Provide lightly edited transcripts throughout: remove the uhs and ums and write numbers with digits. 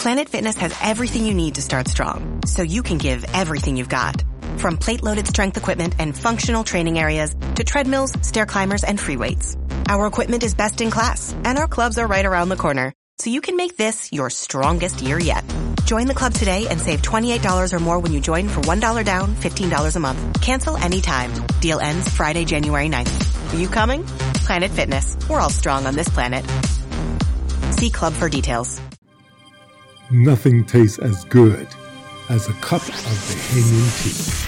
Planet Fitness has everything you need to start strong, so you can give everything you've got. From plate-loaded strength equipment and functional training areas to treadmills, stair climbers, and free weights. Our equipment is best in class, and our clubs are right around the corner, so you can make this your strongest year yet. Join the club today and save $28 or more when you join for $1 down, $15 a month. Cancel anytime. Deal ends Friday, January 9th. Are you coming? Planet Fitness. We're all strong on this planet. See club for details. Nothing tastes as good as a cup of Bahamian tea.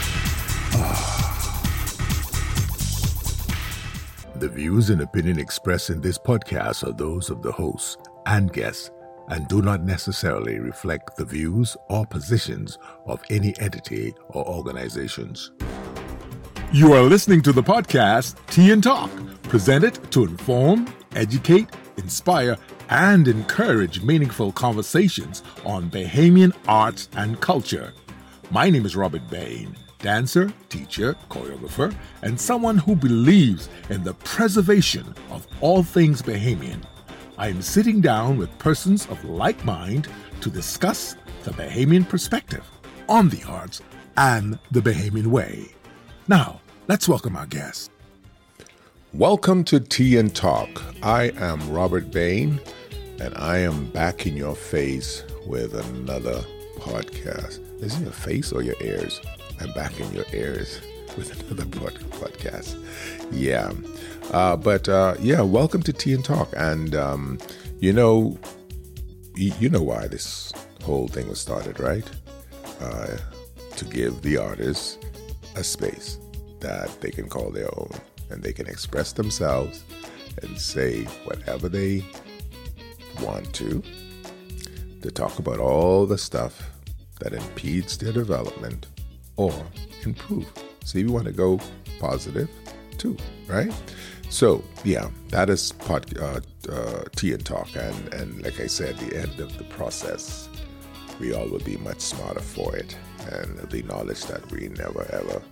The views and opinion expressed in this podcast are those of the hosts and guests and do not necessarily reflect the views or positions of any entity or organizations. You are listening to the podcast Tea and Talk, presented to inform, educate, inspire, and encourage meaningful conversations on Bahamian arts and culture. My name is Robert Bain, dancer, teacher, choreographer, and someone who believes in the preservation of all things Bahamian. I am sitting down with persons of like mind to discuss the Bahamian perspective on the arts and the Bahamian way. Now, let's welcome our guest. Welcome to Tea and Talk. I am Robert Bain, and I am back in your face with another podcast. Is it your face or your ears? I'm back in your ears with another podcast. Yeah. Welcome to Tea and Talk. And, you know why this whole thing was started, right? To give the artists a space that they can call their own, and they can express themselves and say whatever they want to talk about all the stuff that impedes their development or improve. See, we want to go positive too, right? So, yeah, that is Tea and Talk. And like I said, the end of the process, we all will be much smarter for it. And the knowledge that we never, ever,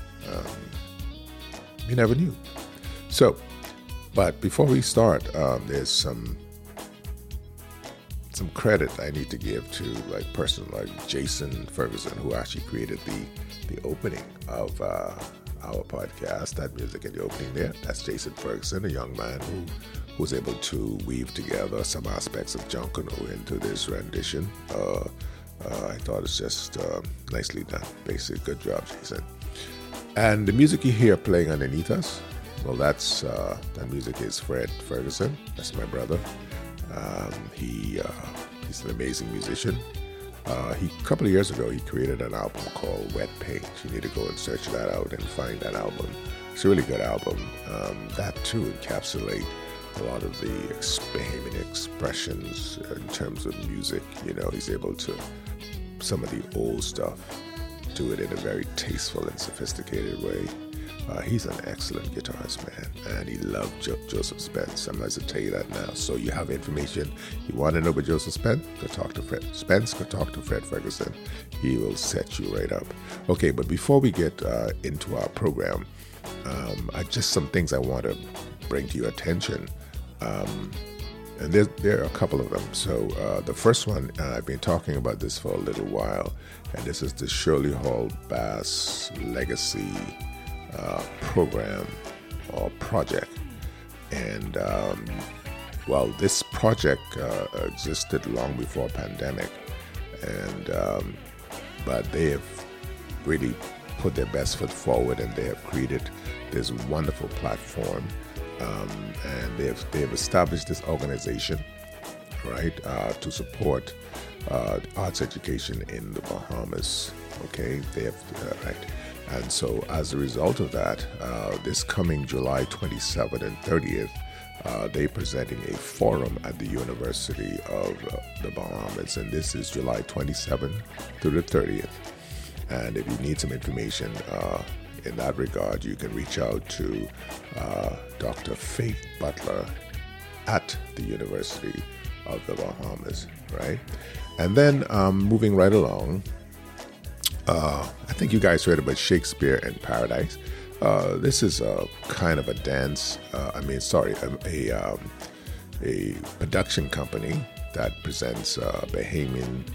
we never knew. So, but before we start, there's some credit I need to give to like person like Jason Ferguson, who actually created the opening of our podcast. That music in the opening there, that's Jason Ferguson, a young man who was able to weave together some aspects of Junkanoo into this rendition. I thought it's just nicely done. Basically, good job, Jason. And the music you hear playing underneath us, well, that music is Fred Ferguson. That's my brother. He's an amazing musician. A couple of years ago, he created an album called Wet Paint. You need to go and search that out and find that album. It's a really good album. That too encapsulates a lot of the Bahamian expressions in terms of music. You know, he's able to, some of the old stuff, do it in a very tasteful and sophisticated way. He's an excellent guitarist, man, and he loved Joseph Spence. I'm going to tell you that now. So you have information. You want to know about Joseph Spence? Go talk to Fred Spence. Go talk to Fred Ferguson. He will set you right up. Okay, but before we get into our program, just some things I want to bring to your attention. And there are a couple of them. So the first one, I've been talking about this for a little while, and this is the Shirley Hall Bass Legacy program or project. And this project existed long before pandemic, and but they have really put their best foot forward, and they have created this wonderful platform, and they've established this organization, right, to support arts education in the Bahamas. Okay, they have right. And so as a result of that, this coming July 27th and 30th, they're presenting a forum at the University of the Bahamas. And this is July 27th to the 30th. And if you need some information in that regard, you can reach out to Dr. Faith Butler at the University of the Bahamas, right? And then moving right along, I think you guys heard about Shakespeare in Paradise. This is a kind of a dance, a production company that presents Bahamian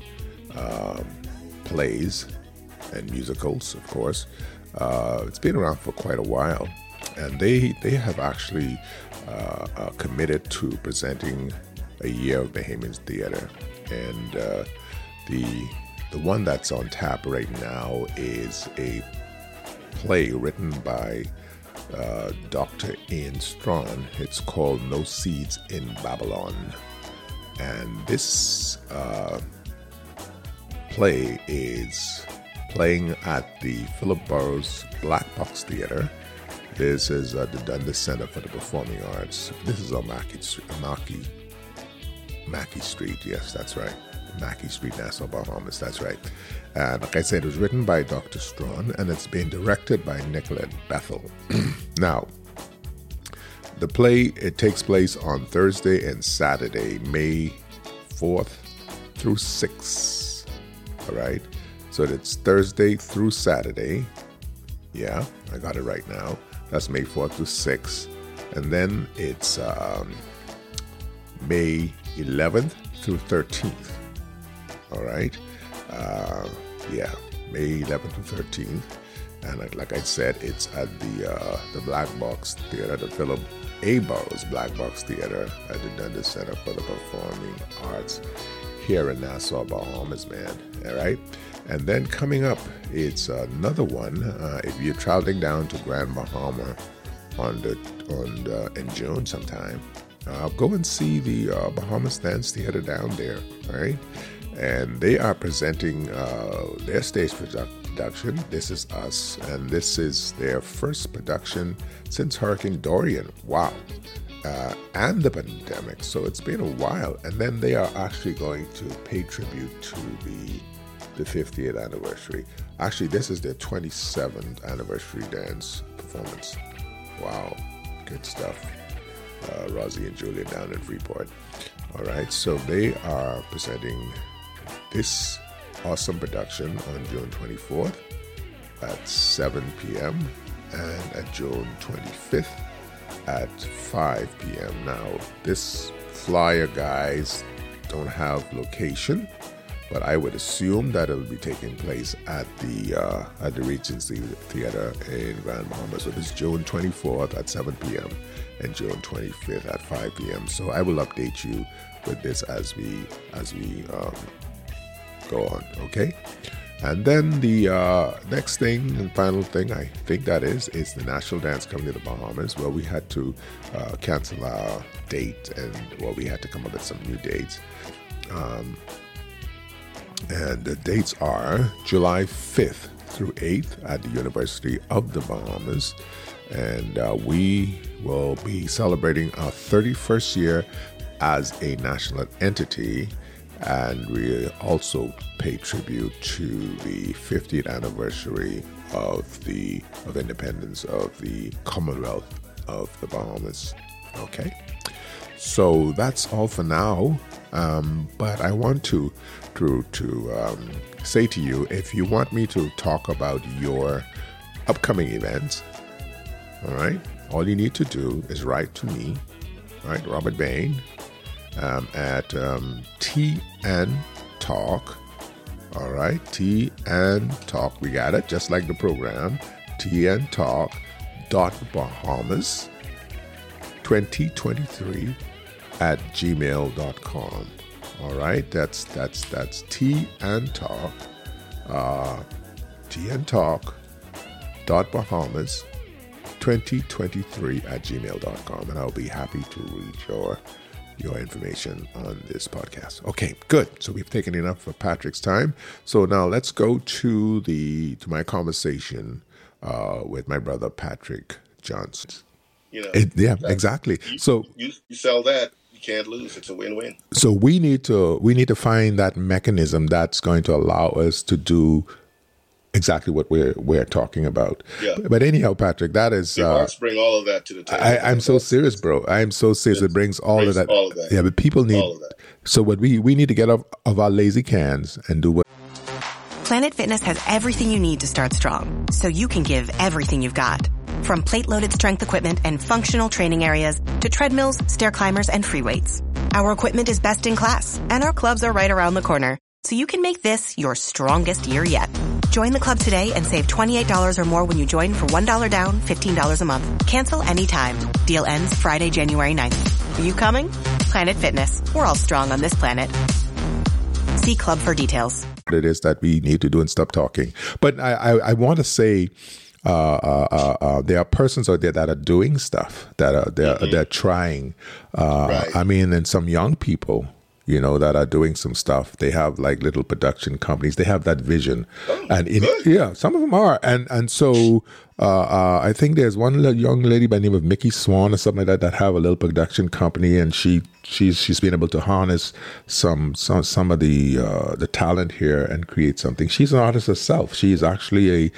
plays and musicals, of course. It's been around for quite a while, and they have actually committed to presenting a year of Bahamian theater. And the one that's on tap right now is a play written by Dr. Ian Strawn. It's called No Seeds in Babylon. And this play is playing at the Philip Burrows Black Box Theater. This is the Dundas Center for the Performing Arts. This is on Mackey Street. Yes, that's right. Mackey Street, Nassau, Bahamas. That's right. And like I said, it was written by Dr. Strawn, and it's been directed by Nicolette Bethel. Now, the play, it takes place on Thursday and Saturday, May 4th through 6th. All right? So it's Thursday through Saturday. Yeah, I got it right now. That's May 4th through 6th. And then it's May 11th through 13th. All right? May 11th to 13th. And like I said, it's at the Black Box Theater, the Philip A. Burrows Black Box Theater at the Dundas Center for the Performing Arts here in Nassau, Bahamas, man. All right? And then coming up, it's another one. If you're traveling down to Grand Bahama in June sometime, go and see the Bahamas Dance Theater down there, all right? And they are presenting their stage production, This Is Us, and this is their first production since Hurricane Dorian. Wow. And the pandemic, so it's been a while. And then they are actually going to pay tribute to the 50th anniversary. Actually, this is their 27th anniversary dance performance. Wow, good stuff. Rosie and Julia down in Freeport. All right, so they are presenting this awesome production on June 24th at 7 p.m. and at June 25th at 5 p.m. Now, this flyer, guys, don't have location, but I would assume that it'll be taking place at the Regency Theater in Grand Bahama. So this is June 24th at 7 p.m. and June 25th at 5 p.m. So I will update you with this as we go on, okay? And then the next thing and final thing I think that is the National Dance Company of the Bahamas, where we had to cancel our date, and we had to come up with some new dates. And the dates are July 5th through 8th at the University of the Bahamas. And we will be celebrating our 31st year as a national entity. And we also pay tribute to the 50th anniversary of independence of the Commonwealth of the Bahamas. Okay, so that's all for now. But I want to say to you, if you want me to talk about your upcoming events, all right, all you need to do is write to me, all right, Robert Bain, at TN Talk. All right, TN Talk. We got it, just like the program. TN Talk .Bahamas 2023 at gmail.com. All right, that's TN Talk TN Talk .Bahamas 2023 at gmail.com, and I'll be happy to read your information on this podcast. Okay, good. So we've taken enough of Patrick's time. So now let's go to my conversation with my brother Patrick Johnson. Exactly. You sell that, you can't lose. It's a win-win. So we need to find that mechanism that's going to allow us to do exactly what we're talking about. Yeah. But anyhow, Patrick, that is... The arts bring all of that to the table. I'm so serious, bro. I'm so serious. It brings all of that. All of that. Yeah, but people need... All of that. So what we need to get off of our lazy cans and do what... Planet Fitness has everything you need to start strong, so you can give everything you've got. From plate-loaded strength equipment and functional training areas to treadmills, stair climbers, and free weights. Our equipment is best in class, and our clubs are right around the corner, so you can make this your strongest year yet. Join the club today and save $28 or more when you join for $1 down, $15 a month. Cancel anytime. Deal ends Friday, January 9th. Are you coming? Planet Fitness. We're all strong on this planet. See club for details. It is that we need to do and stop talking. But I want to say there are persons out there that are doing stuff, they're trying. Right. I mean, and some young people, you know, that are doing some stuff. They have like little production companies. They have that vision, yeah, some of them are. And so I think there's one young lady by the name of Mickey Swan or something like that have a little production company, and she's been able to harness some of the talent here and create something. She's an artist herself. She's actually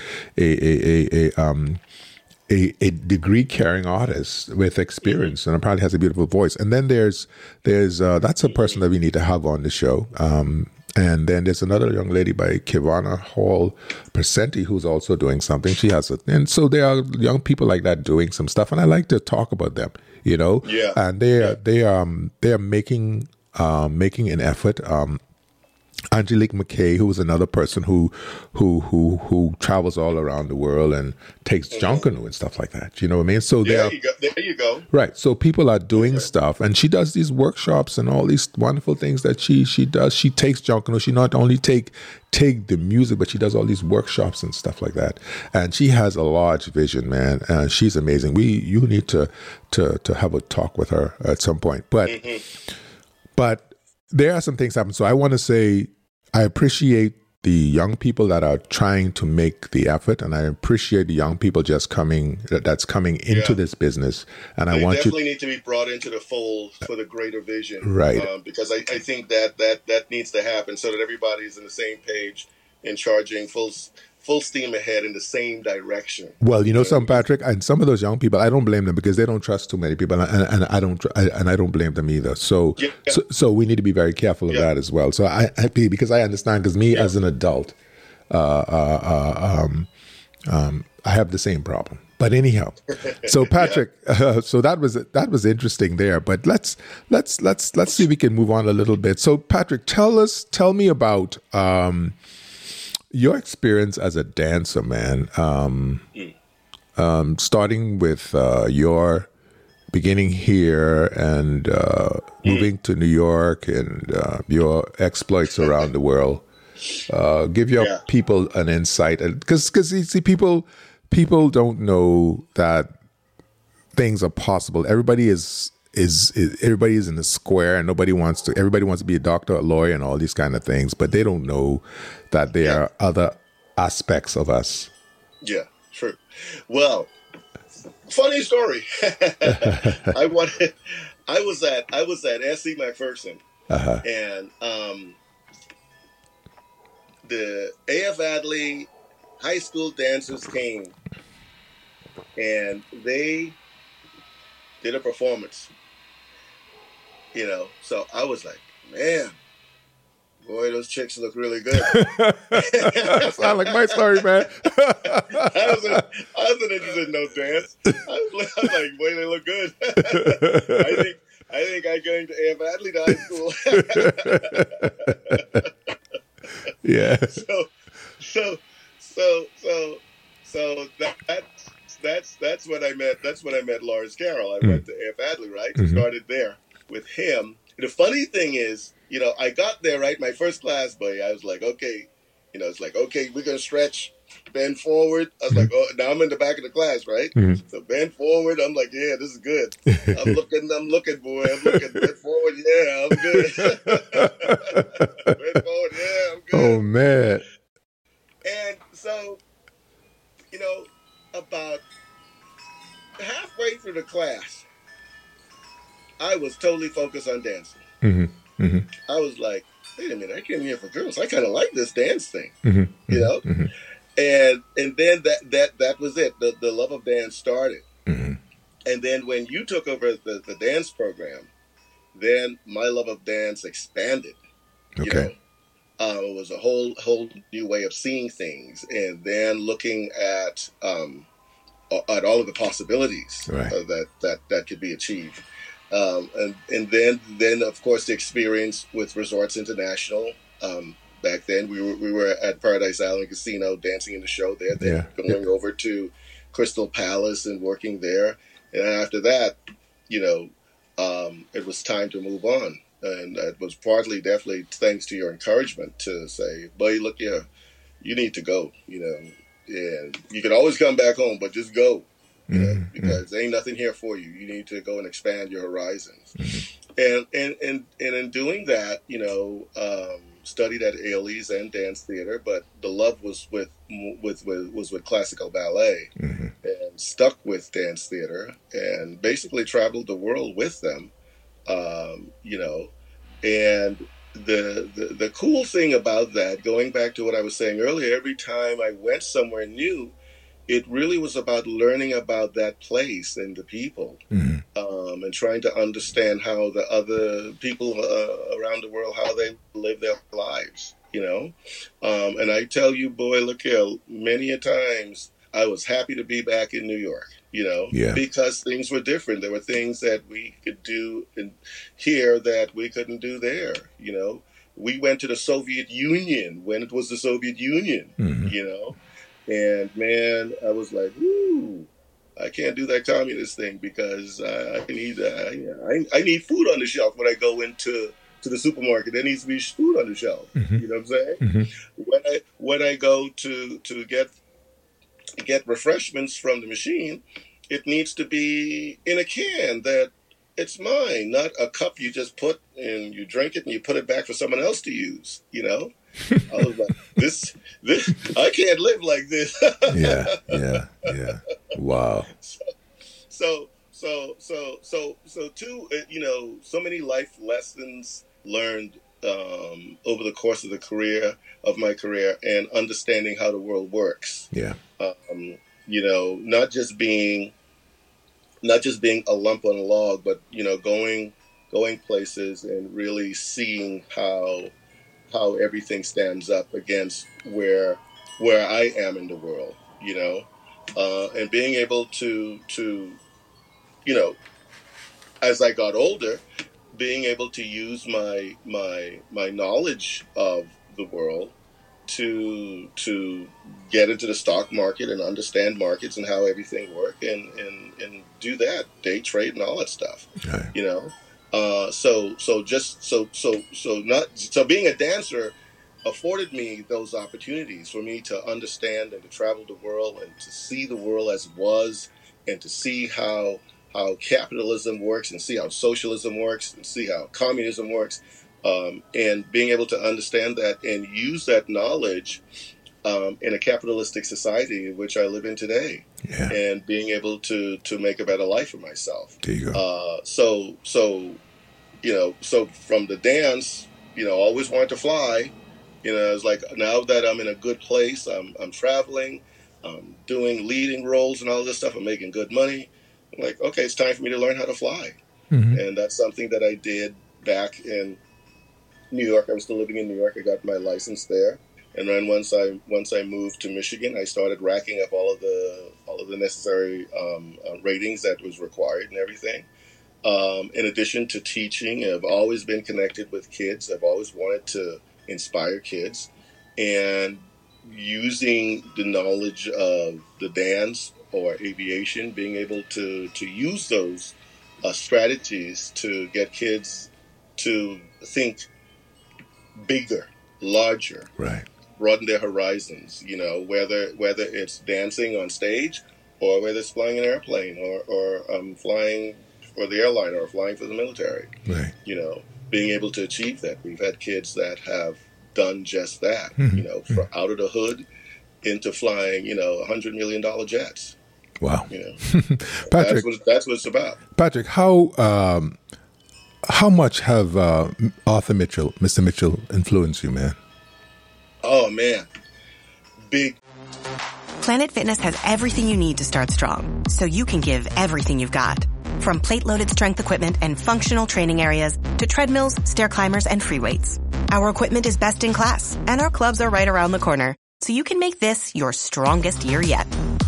a degree carrying artist with experience, and apparently has a beautiful voice. And then there's that's a person that we need to have on the show. And then there's another young lady by Kivana Hall Percenti who's also doing something. She has and so there are young people like that doing some stuff, and I like to talk about them, you know. Yeah. And they are making an effort. Angelique McKay, who is another person who travels all around the world and takes Junkanoo and stuff like that. You know what I mean? So there you go. Right. So people are doing stuff, and she does these workshops and all these wonderful things that she does. She takes Junkanoo. She not only take the music, but she does all these workshops and stuff like that. And she has a large vision, man. And she's amazing. You need to have a talk with her at some point. But there are some things happen. So I want to say I appreciate the young people that are trying to make the effort, and I appreciate the young people that's coming into this business. And they I want definitely need to be brought into the fold for the greater vision, right? Because I think that needs to happen so that everybody's on the same page and charging full steam ahead in the same direction. Well, you know, Patrick, and some of those young people, I don't blame them because they don't trust too many people, and I don't blame them either. So we need to be very careful of that as well. So because I understand, because me as an adult, I have the same problem. But anyhow, so Patrick, so that was interesting there. But let's see if we can move on a little bit. So Patrick, tell me about your experience as a dancer, man. Starting with your beginning here and moving to New York and your exploits around the world. Give your people an insight, because you see, people don't know that things are possible. Everybody is in the square, and everybody wants to be a doctor, a lawyer, and all these kind of things, but they don't know that there are other aspects of us. Yeah, true. Well, funny story. I was at S.C. McPherson, and the A.F. Adley high school dancers came, and they did a performance. You know, so I was like, man, boy, those chicks look really good. Sound like my story, man. I wasn't interested in no dance. I was like, boy, they look good. I think I'm going to A.F. Adley to high school. Yeah. So that's when I met. That's when I met Lawrence Carroll. I went to A.F. Adley, right? Started there with him. The funny thing is, you know, I got there, right? My first class, buddy, I was like, okay, you know, it's like, okay, we're going to stretch, bend forward. I was like, oh, now I'm in the back of the class, right? So bend forward. I'm like, yeah, this is good. I'm looking, boy. Bend forward. Yeah, I'm good. Bend forward. Yeah, I'm good. Oh, man. And so, you know, about halfway through the class, I was totally focused on dancing. I was like, wait a minute, I came here for girls. I kind of like this dance thing, you know? And then that was it. The love of dance started. And then when you took over the dance program, then my love of dance expanded. You know? It was a whole new way of seeing things, and then looking at all of the possibilities that could be achieved. And then of course the experience with Resorts International. Back then we were at Paradise Island Casino dancing in the show there. Then going over to Crystal Palace and working there. And after that, it was time to move on. And that was partly definitely thanks to your encouragement to say, boy, look here, you need to go, and you can always come back home, but just go, because there ain't nothing here for you. You need to go and expand your horizons. And in doing that, studied at Ailey's and dance theater, but the love was with classical ballet, and stuck with dance theater, and basically traveled the world with them. And the cool thing about that, going back to what I was saying earlier, every time I went somewhere new, it really was about learning about that place and the people, and trying to understand how the other people around the world, how they live their lives, And I tell you, boy, look here, many a times I was happy to be back in New York, because things were different. There were things that we could do here that we couldn't do there, We went to the Soviet Union when it was the Soviet Union, And man, I was like, woo, I can't do that communist thing because I need food on the shelf when I go into the supermarket. There needs to be food on the shelf. You know what I'm saying? When I go to get refreshments from the machine, it needs to be in a can that it's mine, not a cup you just put and you drink it and you put it back for someone else to use, I was like, this, I can't live like this. Yeah. Wow. So too, so many life lessons learned over the course of my career, and understanding how the world works. Yeah. Not just being a lump on a log, but going places and really seeing how everything stands up against where I am in the world, and being able to as I got older, being able to use my knowledge of the world to get into the stock market and understand markets and how everything works, and do that, day trade and all that stuff, So being a dancer afforded me those opportunities for me to understand and to travel the world and to see the world as it was, and to see how capitalism works, and see how socialism works, and see how communism works, and being able to understand that and use that knowledge in a capitalistic society in which I live in today, and being able to make a better life for myself. There you go. So from the dance, always wanted to fly. It's like, now that I'm in a good place, I'm traveling, I'm doing leading roles and all this stuff, I'm making good money. I'm like, okay, it's time for me to learn how to fly. And that's something that I did back in New York. I was still living in New York. I got my license there. And then once I moved to Michigan, I started racking up all of the necessary ratings that was required and everything. In addition to teaching, I've always been connected with kids. I've always wanted to inspire kids, and using the knowledge of the dance or aviation, being able to use those strategies to get kids to think bigger, larger, right, broaden their horizons, whether it's dancing on stage, or whether it's flying an airplane, or flying for the airline, or flying for the military. Right. Being able to achieve that. We've had kids that have done just that, from out of the hood into flying, $100 million jets. Wow. Patrick, that's what it's about. Patrick, how much have Mr. Mitchell influenced you, man? Oh, man. Big. Planet Fitness has everything you need to start strong, so you can give everything you've got. From plate-loaded strength equipment and functional training areas to treadmills, stair climbers, and free weights. Our equipment is best in class, and our clubs are right around the corner, so you can make this your strongest year yet.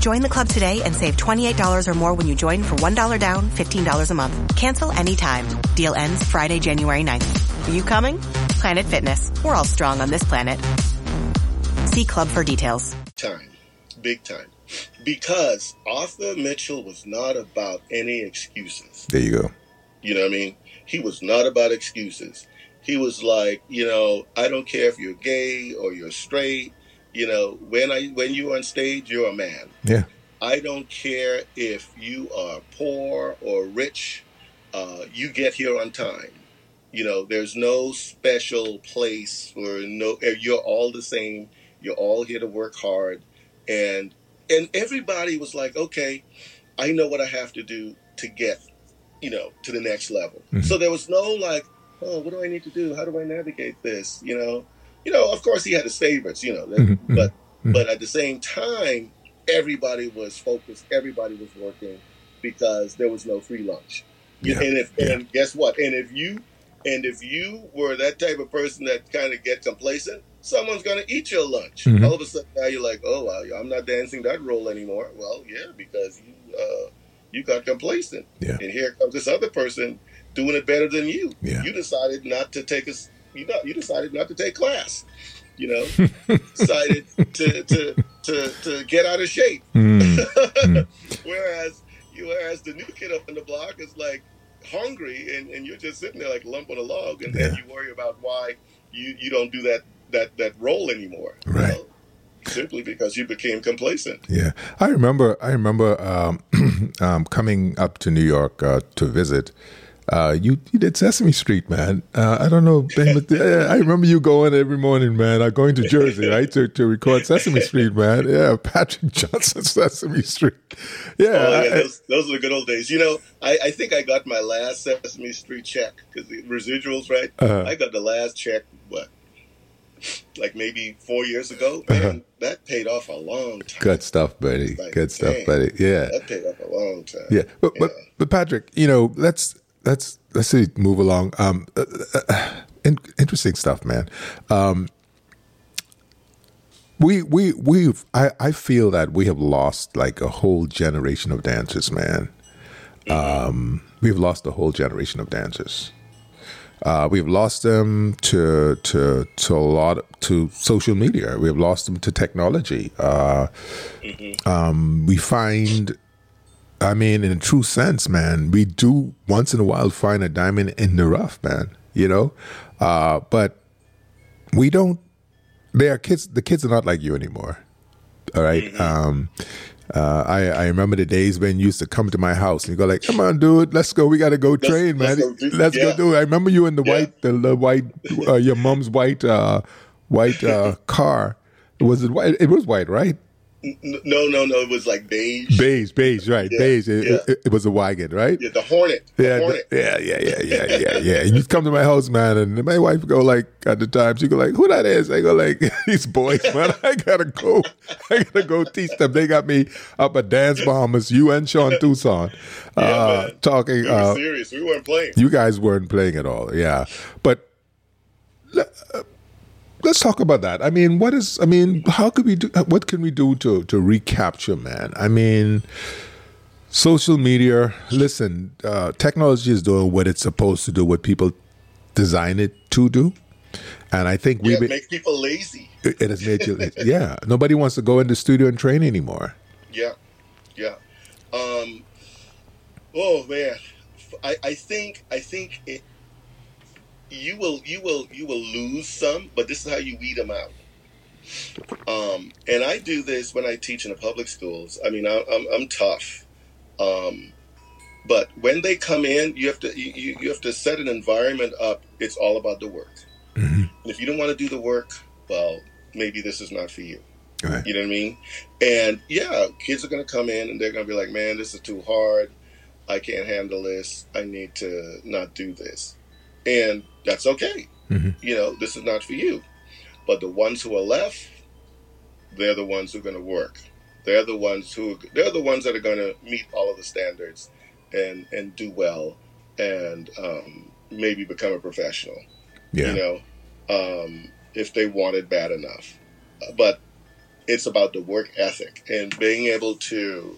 Join the club today and save $28 or more when you join for $1 down, $15 a month. Cancel anytime. Deal ends Friday, January 9th. Are you coming? Planet Fitness. We're all strong on this planet. See club for details. Big time. Because Arthur Mitchell was not about any excuses. There you go. You know what I mean? He was not about excuses. He was like, I don't care if you're gay or you're straight. When you're on stage, you're a man. Yeah. I don't care if you are poor or rich. You get here on time. There's no special place for you're all the same. You're all here to work hard. And everybody was like, okay, I know what I have to do to get, to the next level. Mm-hmm. So there was no like, oh, what do I need to do? How do I navigate this? Of course he had his favorites, mm-hmm. but at the same time, everybody was focused. Everybody was working because there was no free lunch. Yeah. And guess what? And if you were that type of person that kind of get complacent, someone's going to eat your lunch. Mm-hmm. All of a sudden now you're like, oh, I'm not dancing that role anymore. Well, yeah, because you got complacent. Yeah. And here comes this other person doing it better than you. Yeah. You decided not to take you decided not to take class. Decided to get out of shape. Mm-hmm. Whereas the new kid up in the block is like hungry and you're just sitting there like a lump on a log and then you worry about why you don't do that role anymore. Right. Simply because you became complacent. Yeah. I remember coming up to New York to visit. You did Sesame Street, man. I don't know, Ben, but I remember you going every morning, man. Going to Jersey, right, to record Sesame Street, man. Yeah, Patrick Johnson, Sesame Street. Yeah, those are the good old days. I think I got my last Sesame Street check because the residuals, right? I got the last check, like maybe 4 years ago. Man, that paid off a long time. Good stuff, buddy. Good stuff, buddy. Yeah, that paid off a long time. Yeah, but Patrick, let's see, move along. Interesting stuff, man. I feel that we have lost like a whole generation of dancers, man. We've lost a whole generation of dancers. We've lost them to social media. We've lost them to technology. We find, in a true sense, man, we do once in a while find a diamond in the rough, man. But we don't. They are kids. The kids are not like you anymore. All right. I remember the days when you used to come to my house and you go like, "Come on, dude, let's go. We got to go train, man. Let's go do it." I remember you in the white, your mom's white car. Was it white? It was white, right? No. It was like beige. Beige, right? Yeah, beige. It was a wagon, right? Yeah, the Hornet. Yeah. And you'd come to my house, man, and my wife would go like, at the time, she'd go like, "Who that is?" I go like, "These boys, man. I gotta go teach them." They got me up at Dance Bombers, you and Sean Tucson, talking. We were serious. We weren't playing. You guys weren't playing at all, yeah. But let's talk about that. How could we do? What can we do to recapture, man? Social media. Listen, technology is doing what it's supposed to do, what people design it to do, and I think we make people lazy. It has made you lazy. Yeah, nobody wants to go in the studio and train anymore. Yeah. Oh man, I think it. You will lose some, but this is how you weed them out. And I do this when I teach in the public schools. I'm tough, but when they come in, you have to set an environment up. It's all about the work. Mm-hmm. And if you don't want to do the work, well, maybe this is not for you. Right. You know what I mean? And kids are going to come in and they're going to be like, "Man, this is too hard. I can't handle this. I need to not do this." And that's okay. Mm-hmm. This is not for you. But the ones who are left, they're the ones who are going to work. They're the ones that are going to meet all of the standards and do well and maybe become a professional. Yeah. If they want it bad enough. But it's about the work ethic and being able to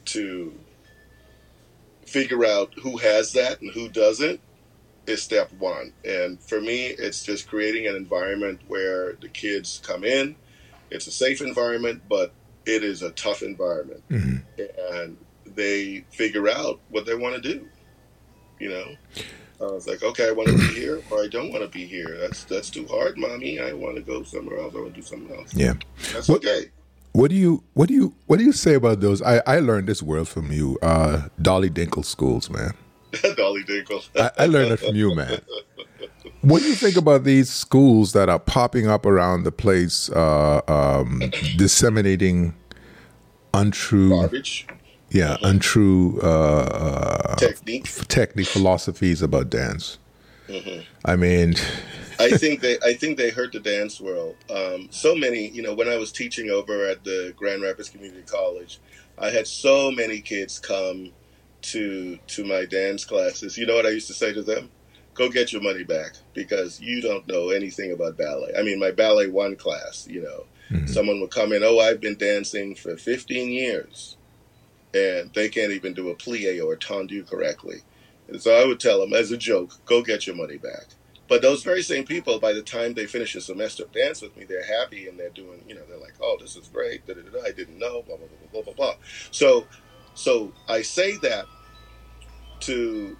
figure out who has that and who doesn't is step one. And for me, it's just creating an environment where the kids come in. It's a safe environment, but it is a tough environment. And they figure out what they want to do. You know, I was like, okay, I want to be here, or I don't want to be here. That's too hard, mommy. I want to go somewhere else. I want to do something else. Yeah, that's okay. What do you say about those? I learned this word from you, Dolly Dinkle schools, man. Dolly Dinkle. I learned it from you, man. What do you think about these schools that are popping up around the place, disseminating untrue garbage? Yeah, untrue technique philosophies about dance. I mean, I think they hurt the dance world. So many, you know, when I was teaching over at the Grand Rapids Community College, I had so many kids come to my dance classes. You know what I used to say to them? Go get your money back because you don't know anything about ballet. I mean, my Ballet 1 class, you know, someone would come in, oh, I've been dancing for 15 years, and they can't even do a plie or a tendu correctly. And so I would tell them as a joke, go get your money back. But those very same people, by the time they finish a semester of dance with me, they're happy and they're doing, you know, they're like, oh, this is great, I didn't know, blah, blah, blah, blah, blah, blah. So I say that to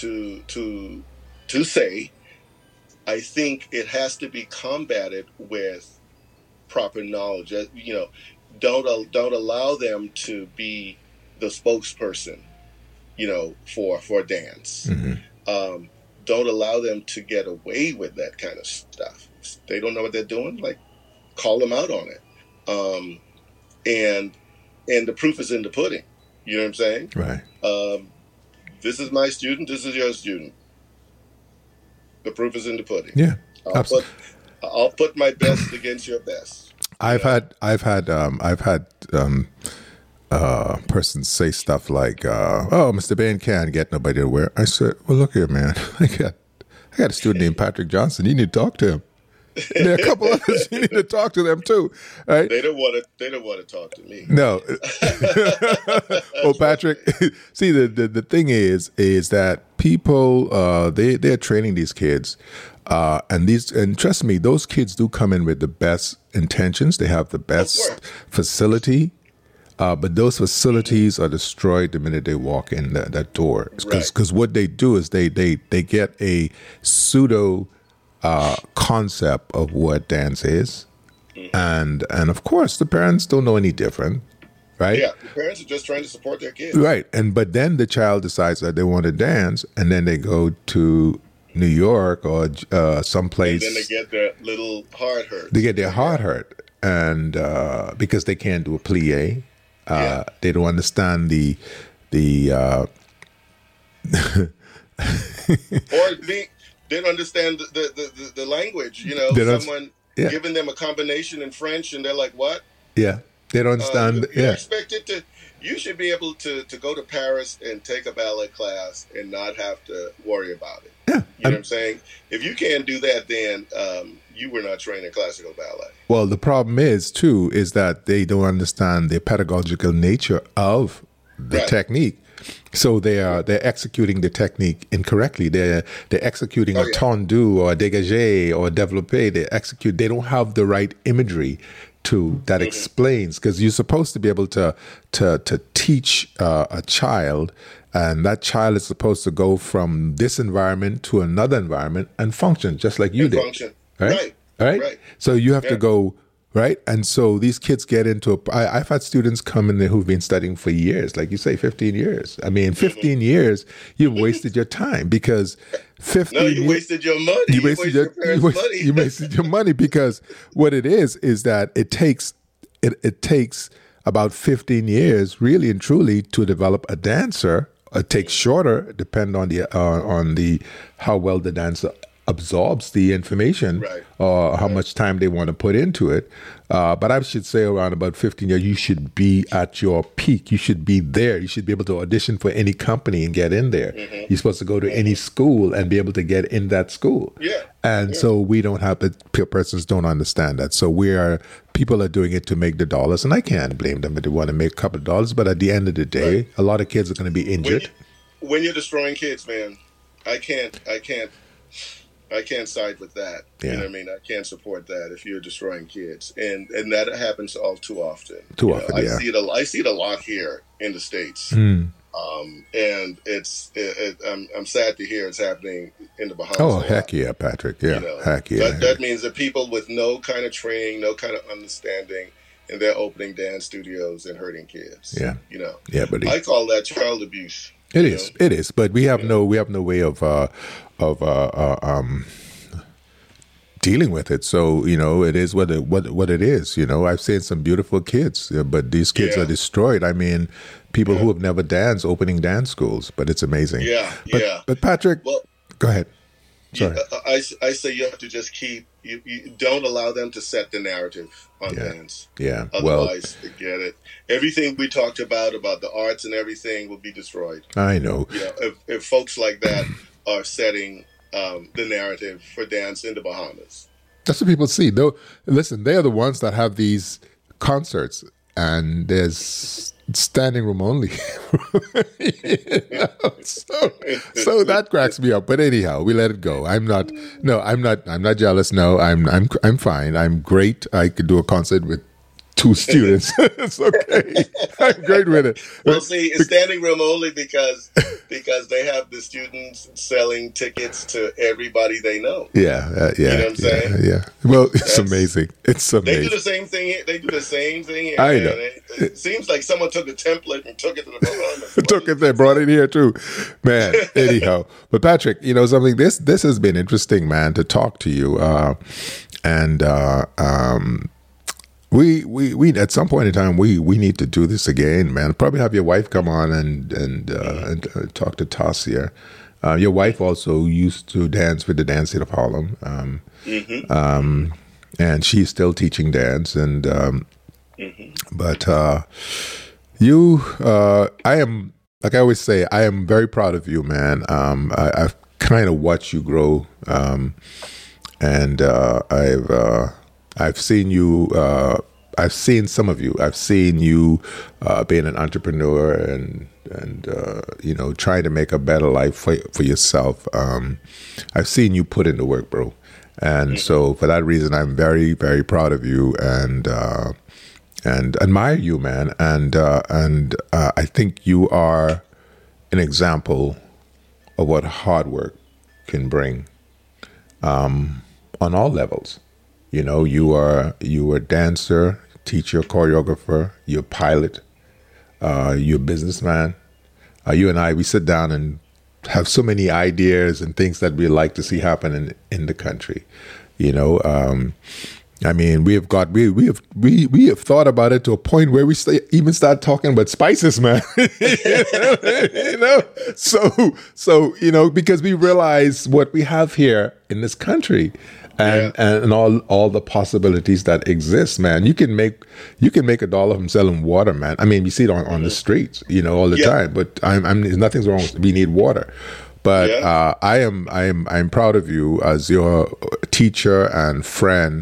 say, I think it has to be combated with proper knowledge. You know, don't allow them to be the spokesperson, you know, for dance. Don't allow them to get away with that kind of stuff. If they don't know what they're doing, like, call them out on it. And the proof is in the pudding. You know what I'm saying? Right. This is my student. This is your student. The proof is in the pudding. Yeah. I'll put my best against your best. I've had persons say stuff like, "Oh, Mr. Ben can't get nobody to wear." I said, "Well, look here, man. I got a student named Patrick Johnson. You need to talk to him. And there are a couple others. You need to talk to them too, right?" They don't want to talk to me. No. Well, Patrick, see, the thing is that people they're training these kids, and trust me, those kids do come in with the best intentions. They have the best facility. But those facilities are destroyed the minute they walk in that door. Because what they do is they get a pseudo concept of what dance is. And of course, the parents don't know any different, right? Yeah, the parents are just trying to support their kids. Right. But then the child decides that they want to dance, and then they go to New York or someplace. And then they get their little heart hurt. They get their heart hurt. And because they can't do a plie. They don't understand the or they don't understand the language. You know, someone giving them a combination in French, and they're like, "What?" Yeah, they don't understand. You're expected to. You should be able to go to Paris and take a ballet class and not have to worry about it. Yeah, you know what I'm saying? If you can't do that, then you were not trained in classical ballet. Well, the problem is that they don't understand the pedagogical nature of the technique. So they're executing the technique incorrectly. They're executing a tendu or a dégagé or a développé. They don't have the right imagery that explains, because you're supposed to be able to teach a child, and that child is supposed to go from this environment to another environment and function just like you did. Function. Right. So you have to go, right? And so these kids get into I've had students come in there who've been studying for years, like you say, 15 years. I mean, 15 years, you've wasted your time, because 15 years. No, you wasted your money. You wasted your parents' money. You wasted your money, because what it is that it takes about 15 years, really and truly, to develop a dancer. It takes shorter, depend on the how well the dancer absorbs the information, Right. or how much time they want to put into it. But I should say around about 15 years, you should be at your peak. You should be there. You should be able to audition for any company and get in there. You're supposed to go to any school and be able to get in that school. Yeah. And so we don't have the persons don't understand that. So people are doing it to make the dollars, and I can't blame them if they want to make a couple of dollars. But at the end of the day, a lot of kids are going to be injured. When you're destroying kids, man, I can't side with that. Yeah. You know what I mean? I can't support that if you're destroying kids, and that happens all too often. I see it a lot here in the States, and I'm sad to hear it's happening in the Bahamas. Oh, heck yeah, Patrick! Yeah, heck yeah. That means that people with no kind of training, no kind of understanding, and they're opening dance studios and hurting kids. Yeah, yeah, but I call that child abuse. It is. But we have no way of dealing with it. So it is what it is. I've seen some beautiful kids, but these kids are destroyed. I mean, people who have never danced opening dance schools, but it's amazing. But Patrick, go ahead. Sorry. I say you have to just keep. You don't allow them to set the narrative on dance. Yeah. Otherwise, forget it. Everything we talked about the arts and everything will be destroyed. I know. If folks like that are setting the narrative for dance in the Bahamas. That's what people see. Though, listen, they are the ones that have these concerts, and there's standing room only. So that cracks me up. But anyhow, we let it go. I'm not jealous. No, I'm fine. I'm great. I could do a concert with 2 students. It's okay. I'm great with it. Well, see, it's standing room only because they have the students selling tickets to everybody they know. Yeah. You know what I'm saying? Yeah. Well, it's amazing. It's amazing. They do the same thing here. I know. It seems like someone took a template and took it to the Bahamas. Took it there, brought it here too, man. Anyhow, but Patrick, something. This has been interesting, man, to talk to you, We at some point in time we need to do this again, man. Probably have your wife come on and talk to Tasia. Your wife also used to dance with the Dance Theater of Harlem, and she's still teaching dance. And but you, I am, like I always say, I am very proud of you, man. I've kind of watched you grow, and I've seen you. I've seen some of you. I've seen you being an entrepreneur and trying to make a better life for yourself. I've seen you put in the work, bro. And so for that reason, I'm very, very proud of you and admire you, man. And I think you are an example of what hard work can bring on all levels. You are a dancer, teacher, choreographer, you're a pilot, you're a businessman. You and I, we sit down and have so many ideas and things that we like to see happen in the country. I mean, we have thought about it to a point where we even start talking about spices, man. So because we realize what we have here in this country. And all the possibilities that exist, man. You can make $1 from selling water, man. I mean, you see it on the streets, all the time. But nothing's wrong. We need water. But I'm proud of you as your teacher and friend.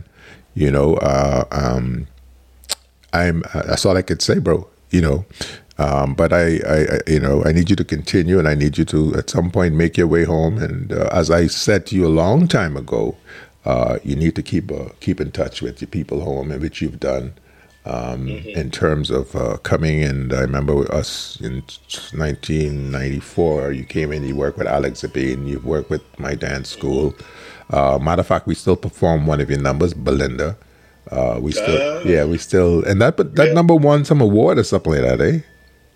That's all I could say, bro. But I need you to continue, and I need you to at some point make your way home. And as I said to you a long time ago. You need to keep in touch with your people home, and which you've done in terms of coming. And I remember us in 1994. You came in. You worked with Alex Zabine. You worked with my dance school. Matter of fact, we still perform one of your numbers, Belinda. We still, and that number won some award or something like that, eh?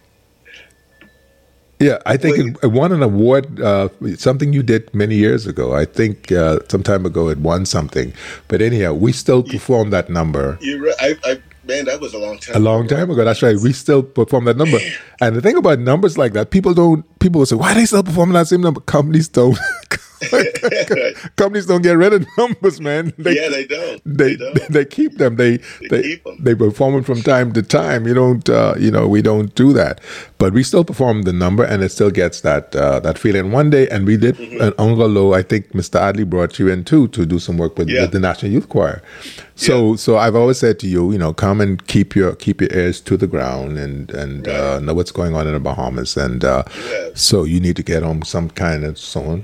Yeah, I think it won an award, something you did many years ago. I think some time ago it won something. But anyhow, we still perform that number. Man, that was a long time ago. A long time ago, that's right. We still perform that number. And the thing about numbers like that, people will say, why are they still performing that same number? Companies don't Companies don't get rid of numbers, man. They don't. They keep them. They keep them. They perform them from time to time. You don't, we don't do that. But we still perform the number, and it still gets that feeling. One day, and we did an Uncle Low. I think Mr. Adley brought you in too to do some work with the National Youth Choir. So I've always said to you, come and keep your ears to the ground and know what's going on in the Bahamas. And so you need to get on some kind of song.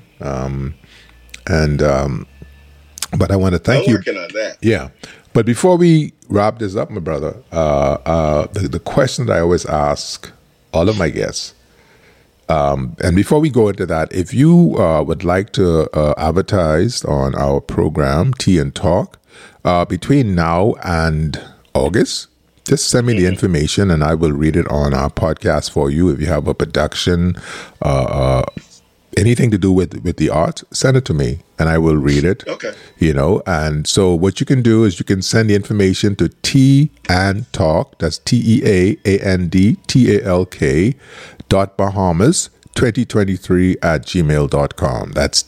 But I want to thank you. I'm working on that. Yeah. But before we wrap this up, my brother, the question that I always ask all of my guests, and before we go into that, if you would like to advertise on our program, Tea and Talk, between now and August, just send me the information and I will read it on our podcast for you. If you have a production, anything to do with the art, send it to me and I will read it. Okay. And so what you can do is you can send the information to Tea and Talk. That's TEAND.Bahamas2023@gmail.com. That's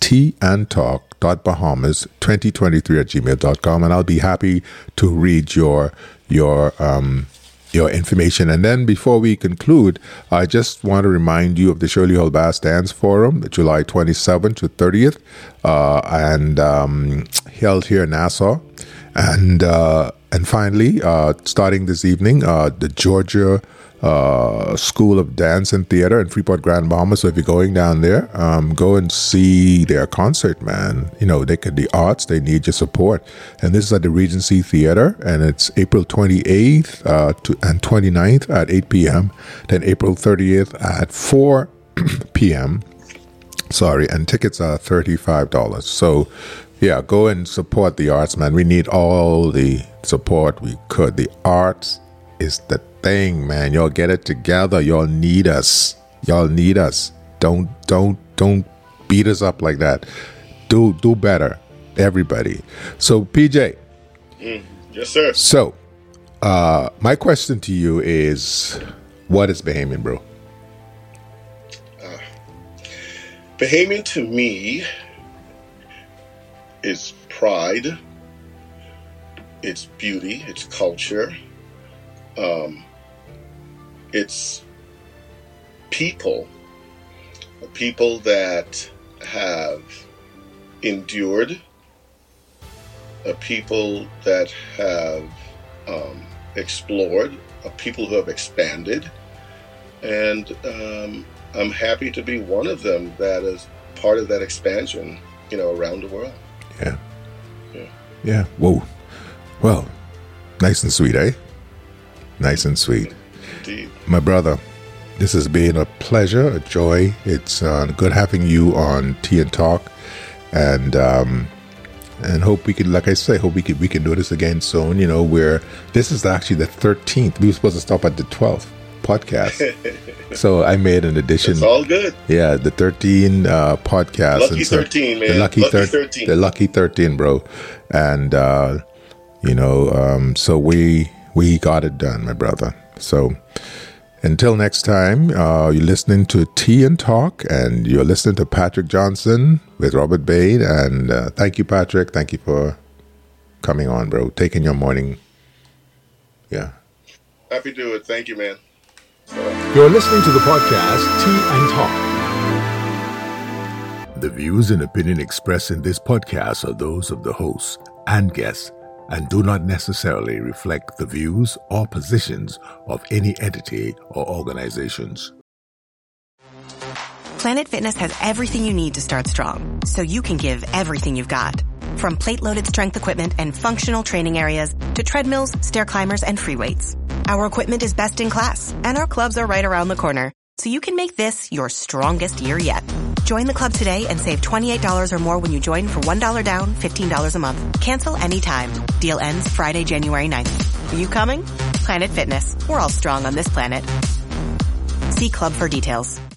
teaandtalk.Bahamas2023@gmail.com. And I'll be happy to read your information. And then before we conclude, I just want to remind you of the Shirley Hall Bass Dance Forum, July 27th to 30th, and held here in Nassau. And finally, starting this evening, the Georgia School of Dance and Theater in Freeport, Grand Bahama. So if you're going down there, go and see their concert, man. The arts, they need your support. And this is at the Regency Theater, and it's April 28th and 29th at 8 p.m., then April 30th at 4 p.m. And tickets are $35. So, yeah, go and support the arts, man. We need all the support we could. The arts is the thing, man. Y'all get it together. Y'all need us. Don't beat us up like that. Do better, everybody. So, PJ. Yes, sir. So, my question to you is, what is Bahamian, bro? Bahamian to me is pride, it's beauty, it's culture, it's people that have endured, people that have explored, people who have expanded, and I'm happy to be one of them that is part of that expansion, around the world. Yeah. Whoa. Well, nice and sweet, eh? Nice and sweet. Indeed. My brother, this has been a pleasure, a joy. It's good having you on Tea and Talk, and hope we can, like I say, we can do this again soon. Where this is actually the 13th. We were supposed to stop at the 12th podcast. So I made an addition. It's all good. Yeah, the 13 podcast. Lucky 13, man. The lucky 13. The lucky 13, bro. And so we got it done, my brother. So until next time, you're listening to Tea and Talk, and you're listening to Patrick Johnson with Robert Bain. And thank you, Patrick. Thank you for coming on, bro. Taking your morning. Yeah. Happy to do it. Thank you, man. You're listening to the podcast Tea and Talk. The views and opinion expressed in this podcast are those of the hosts and guests and do not necessarily reflect the views or positions of any entity or organizations. Planet Fitness has everything you need to start strong, so you can give everything you've got. From plate-loaded strength equipment and functional training areas to treadmills, stair climbers, and free weights. Our equipment is best in class, and our clubs are right around the corner, so you can make this your strongest year yet. Join the club today and save $28 or more when you join for $1 down, $15 a month. Cancel anytime. Deal ends Friday, January 9th. Are you coming? Planet Fitness. We're all strong on this planet. See club for details.